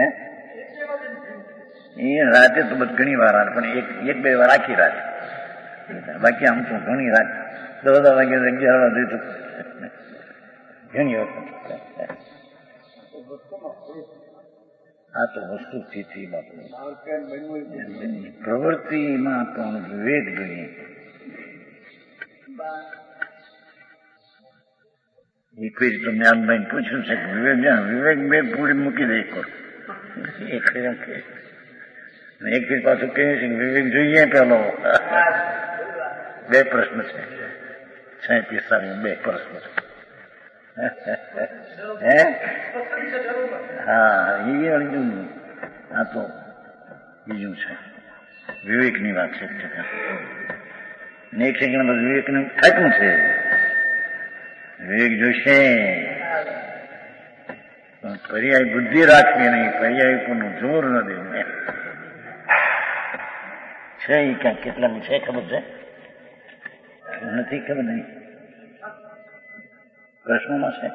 એ રાતે તો બધ ઘણી વાર પણ એક એક બે વાર આખી રાત બાકી આમ તો ઘણી રાત દસ વાગે અગિયાર વાગે તો ઘણી વખત. આ તો વસ્તુ સ્થિતિમાં પ્રવૃત્તિમાં પણ વિવેક જોઈએ. એક વીર તો જ્ઞાનભાઈ પૂછ્યું છે કે વિવેક વિવેક બે પૂરી મૂકી દે એક એક વીર પાછું કહે છે કે વિવેક જોઈએ પેલો. બે પ્રશ્ન છે સાંઈત્રીસ સારી બે પ્રશ્ન છે. હે હા એ અર્જુન આ તો બીજું છે વિવેકની વાત છે. એક સેકન્ડ બાદ વિવેકનું થાક્યું છે. વિવેક જોશે પણ પર્યાય બુદ્ધિ રાખવી નહીં, પર્યાય ઉપરનું જોર ન દેવું છે. એ ક્યાં કેટલામાં છે ખબર છે નથી ખબર નહીં પ્રશ્નોમાં છે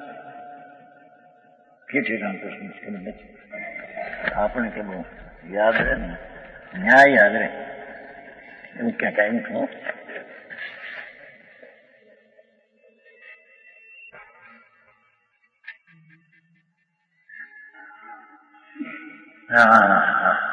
કે ઠેકાણ પ્રશ્ન ખબર નથી. આપણે કે બહુ યાદ રહે ને ન્યાય યાદ રહે એવું ક્યાંક આવ્યું છું. હા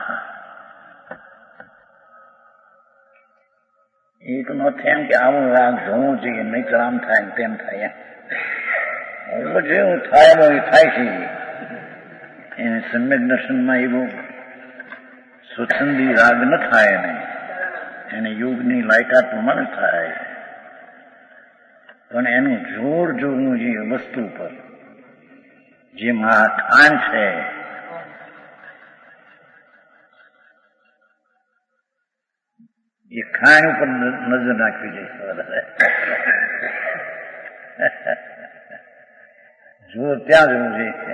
એ તો ન થાય એમ કે આવું રાગ જોવું જોઈએ નહીં આમ થાય તેમ થાય એમ જેવું થાય એમ એ થાય છે. એને સમ્યક દર્શનમાં એવું સ્વચ્છંદી રાગ ન થાય ને એને યોગની લાયકાત પ્રમાણે થાય પણ એનું જોર જોવું જોઈએ વસ્તુ પર. જેમાં આ ખાન છે એ ખાણ ઉપર નજર નાખવી જોઈએ. જોર ત્યાં જવું જોઈએ.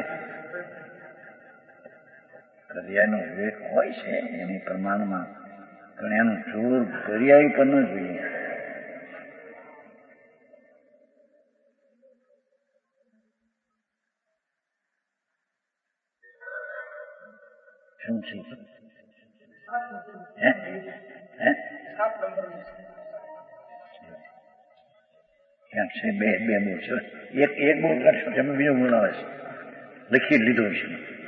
પર્યાયનો વિવેક હોય છે એની પ્રમાણમાં પણ એનું જોર પર્યાય પર ન જોઈએ. શું છે હે હે ક્યાંક છે બે બે બોલ છે. એક એક બોલ કાઢશો તમે બીજો બોલ આવે છે લખી લીધો છે.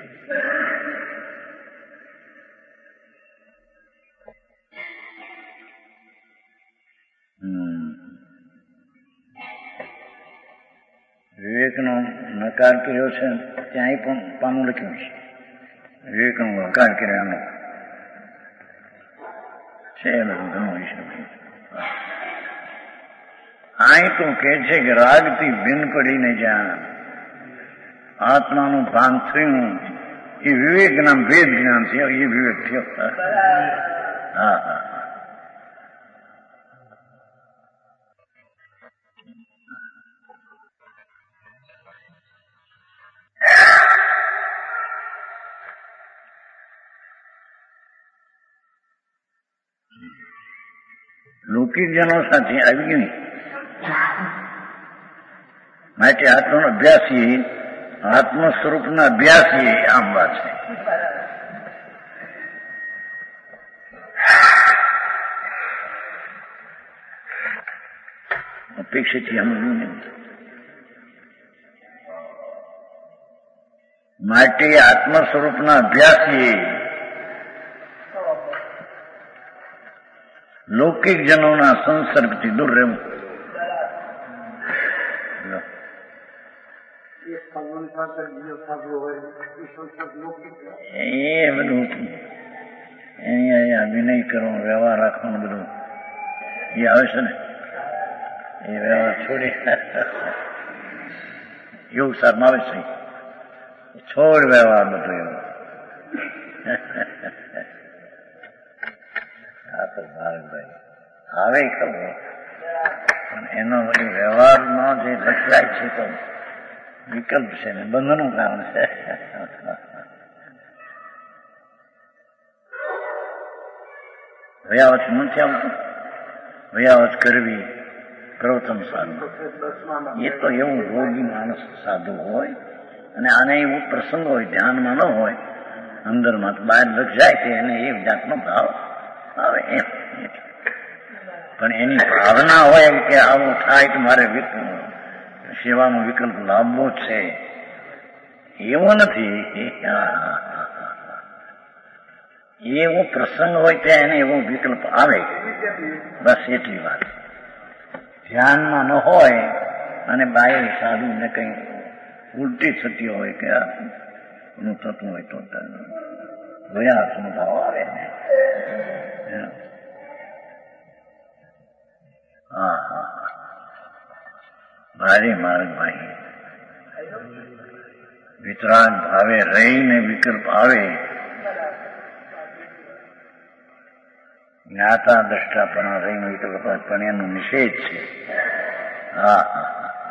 વિવેકનો નકાર કર્યો છે ત્યાંય પણ પાનું લખ્યું છે. વિવેકનો નકાર કર્યાનો છે ઘણું હોઈ શકે. અહીં તો કે છે કે રાગથી ભિન્ન પડીને જ્યાં આત્માનું ભાન થયું એ વિવેકના ભેદ જ્ઞાન છે. એ વિવેક થયો. હા હા લૌકિક જનો સાથે આવી ગયું માટે આત્માનો અભ્યાસી આત્મ સ્વરૂપના અભ્યાસી આમ વાત છે. અપેક્ષિતથી સમજવું નહીં. માટે આત્મ સ્વરૂપના અભ્યાસી લૌકિક જનોના સંસર્ગથી દૂર રહેવું. એ બધું અહીંયા વિનય કરવાનો વ્યવહાર રાખવાનું બધું એ આવે છે ને એ વ્યવહાર છોડી એવું સારમાં આવે છે. છોડ વ્યવહાર બધો એવો આ તો ભારતભાઈ આવે ખબર પણ એનો વ્યવહારમાં જે લક્ષાય છે તો વિકલ્પ છે ને બંધનું કારણ છે. વયાવત નથી આવતું. વયાવત કરવી પ્રવતમ સાધુ. એ તો એવું રોગી માણસ સાધુ હોય અને આને એવું પ્રસંગ હોય, ધ્યાનમાં ન હોય, અંદરમાં બહાર લક્ષ જાય કે એને એ જાતનો ભાવ આવે એમ. પણ એની ભાવના હોય કે આવું થાય કે મારે સેવાનો વિકલ્પ લાવવો છે, એવો નથી. એવો પ્રસંગ હોય ત્યાં એને એવો વિકલ્પ આવે, બસ એટલી વાત. ધ્યાનમાં ન હોય અને બાહ્ય સાધુને કઈ ઉલટી થતી હોય કે એનું થતું હોય તો વયાસનો ભાવ આવે ને. હા હા ભારે માર્ગમાં વિતરાગ ભાવે રહીને વિકલ્પ આવે. જ્ઞાતા દ્રષ્ટા પણ રહીને વિકલ્પ પણ એનો નિષેધ છે. હા હા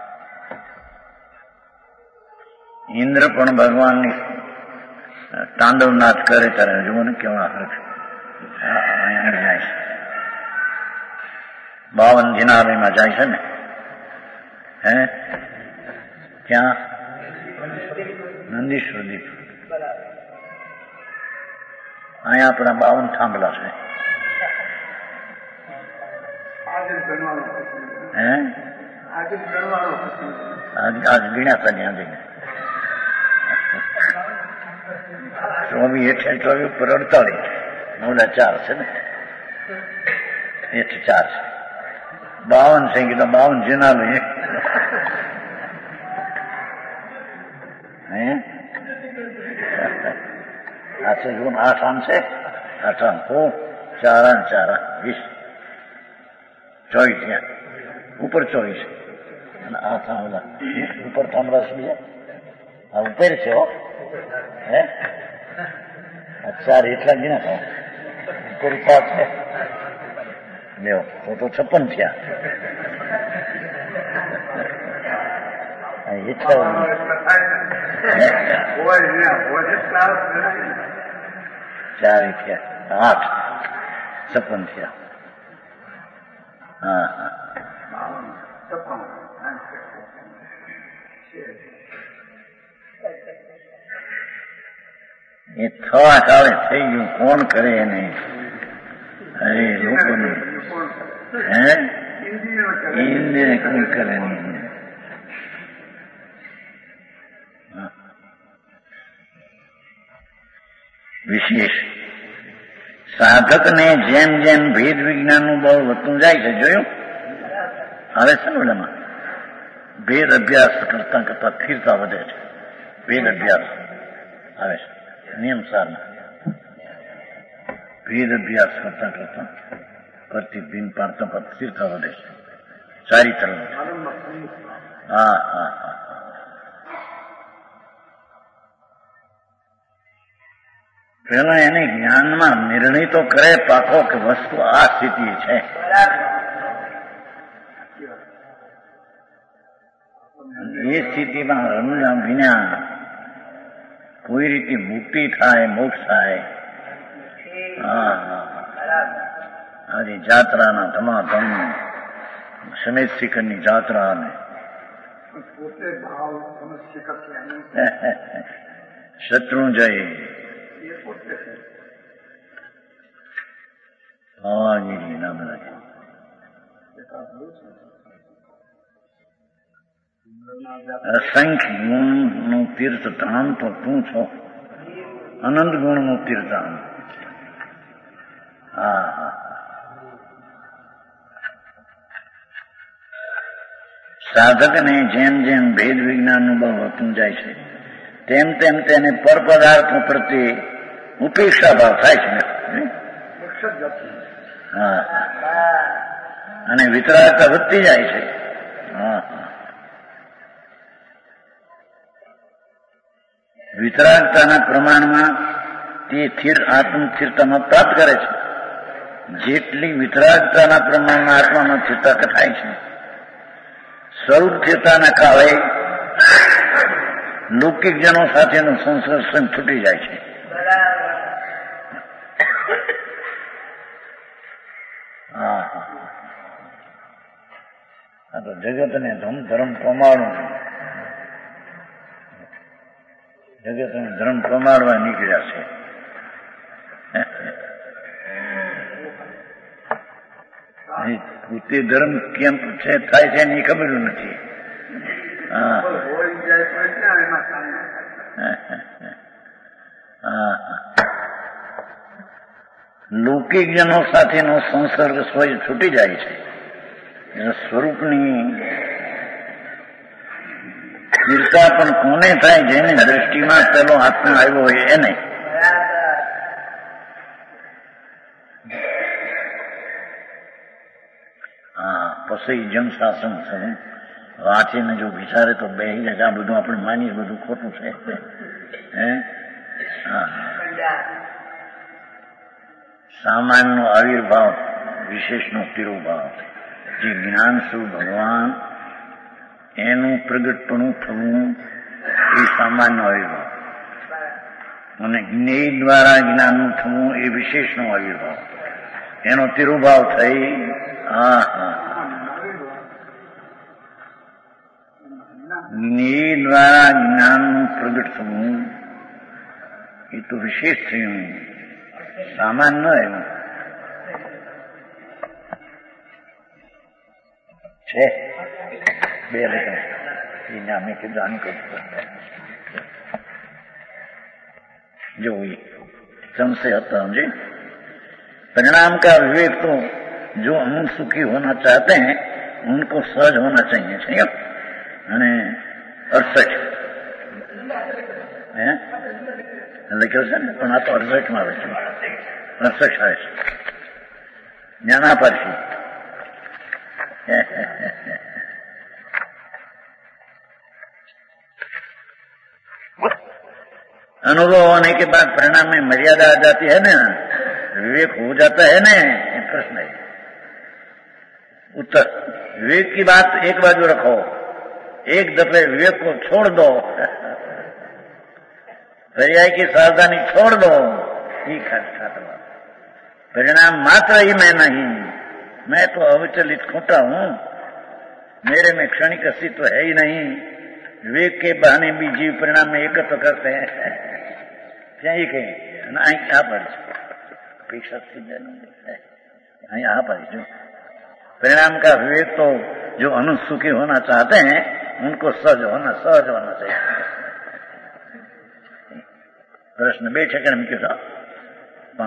ઇન્દ્ર પણ ભગવાનની તાંડવનાથ કરે ત્યારે જુઓ ને કેવા હર્ષ જાય છે. બાવન જિનાલયમાં જાય છે ને, હે ક્યાં નંદીશ્વર દીપ. અહીંયા આપણા બાવન થાંભલા છે. હે આજ ગણ્યા હતા ત્યાં જઈને ચોવીસ હેઠે ચોવીસ ઉપર અડતાલીસ મોડા ચાર છે ને, હેઠ ચાર છે. બાવન છે કીધા બાવન જેના લઈએ. હે આ છે જૂન આઠ આમ છે, આઠ આમ કો ચાર આમ ચાર વીસ ચોવીસ ત્યાં ઉપર ચોવીસ અને આ થાંભલા ઉપર થાંભલા છે બીજા આ ઉપર છે. હો હે ચાર એટલા જ ના થાય ઉપર પાંચ છે. લેવો તો તો છપ્પન થયા. ચાર થયા આઠ છપ્પન થયા. હા હા એ થવા કાળે થઈ ગયું, કોણ કરે એને? અરે લોકોને હે ઇન્દ્રિય કોઈ કરે નહીં. વિશેષ સાધકને જેમ જેમ ભેદ વિજ્ઞાનનું બળ વધતું જાય છે, જોયું આવે છે ને ઓલામાં ભેદ અભ્યાસ કરતા કરતા સ્થિરતા વધે છે. ભેદ અભ્યાસ આવે છે નિયમ સારના. ભેદ અભ્યાસ કરતા કરતા પ્રતિબિંબ પાડતા પર સ્થિરતા વધે છે. સારી તરફ. હા હા હા પેલા એને જ્ઞાનમાં નિર્ણય તો કરે પાકો કે વસ્તુ આ સ્થિતિ છે. એ સ્થિતિમાં રમણા વિના કોઈ રીતે મુક્તિ થાય, મોક્ષ થાય. હા હા આજે જાત્રાના ધમાધમ સમેત શિખરની જાત્રા ને શત્રુંજય ભાવાગીરી ના બધા અસંખ્ય ગુણ નું તીર્થધામ તો તું છો, અનંત ગુણ નું તીર્થધામ. હા હા સાધકને જેમ જેમ ભેદ વિજ્ઞાનનું બળ વધતું જાય છે તેમ તેમ તેને પર પદાર્થો પ્રત્યે ઉપેક્ષા ભાવ થાય છે. હા અને વિતરાગતા વધતી જાય છે. હા વિતરાગતાના પ્રમાણમાં તે સ્થિર આત્મ સ્થિરતામાં પ્રાપ્ત કરે છે. જેટલી વિતરાગતાના પ્રમાણમાં આત્મામાં સ્થિરતા થાય છે, સ્વરૂપ થતાના કાળે લૌકિક જનો સાથેનું સંસર્ષણ છૂટી જાય છે. હા હા આ તો જગતને ધમ ધર્મ પ્રમાણું જગતને ધર્મ પ્રમાણવા નીકળ્યા છે. પોતે ધર્મ કેમ છે થાય છે એની ખબર નથી. હા લૌકિક જનો સાથેનો સંસર્ગ સ્વય છૂટી જાય છે. સ્વરૂપની સ્થિરતા પણ કોને થાય? જેને દ્રષ્ટિમાં પેલો આત્મા આવ્યો હોય એને. હા પછી જન શાસન વાંચીને જો વિચારે તો બે આ બધું આપણે માનીએ બધું ખોટું છે. હે હા સામાન્યનો આવિર્ભાવ વિશેષનો તિરુભાવ જે જ્ઞાન સ્વરૂપ ભગવાન એનું પ્રગટપણું થવું એ સામાન્ય આવિર્ભાવ અને જ્ઞેય દ્વારા જ્ઞાનનું થવું એ વિશેષનો આવિર્ભાવ એનો તિરુભાવ થઈ. હા હા જ્ઞેય દ્વારા જ્ઞાનનું પ્રગટ થવું એ તો વિશેષ થયું, સામાન્ય એનું છે. બે લખન એને અમે કીધું આનું કીધું जो से होता समझे. परिणाम का विवेक तो जो हम सुखी होना चाहते हैं उनको सहज होना चाहिए છે. અને અડસઠ હે લખ્યું છે ને પણ આ તો અડસઠ માં આવે છે. અડસઠ આવે છે જ્ઞાના પરથી. अनुभव होने के बाद परिणाम में मर्यादा आ जाती है ना, विवेक हो जाता है ना. प्रश्न है उत्तर. विवेक की बात एक बाजू रखो, एक दफे विवेक को छोड़ दो, पर्याय की सावधानी छोड़ दो. ठीक है परिणाम मात्र ही मैं नहीं, मैं तो अविचलित खोटा हूं, मेरे में क्षणिक अस्तित्व है ही नहीं. विवेक के बहाने भी जीव परिणाम में एकत्र करते हैं. क्या ही कहें आ पर अपेक्षा यहाँ पर जो परिणाम का विवेक तो जो अनुसुखी होना चाहते हैं उनको सहज होना सहज होना चाहिए. प्रश्न બે સેકન્ડ મૂક્યો છો પણ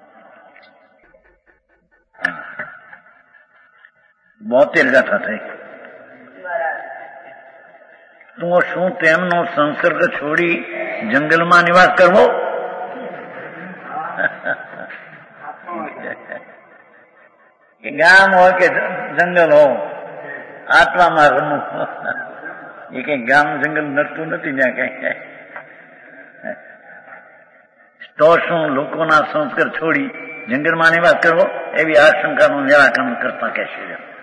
બોતેર ગાથા થઈ. તો શું તેમનો સંસર્ગ છોડી જંગલમાં નિવાસ કરવો? કે ગામ હોય કે જંગલ હો આત્મામાં રમવું. એ કઈ ગામ જંગલ નડતું નથી ત્યાં કઈ. તો શું લોકોના સંસ્કાર છોડી જંગલમાં નિવાસ કરવો? એવી આશંકાનું નિરાકરણ કરતા કહેશે.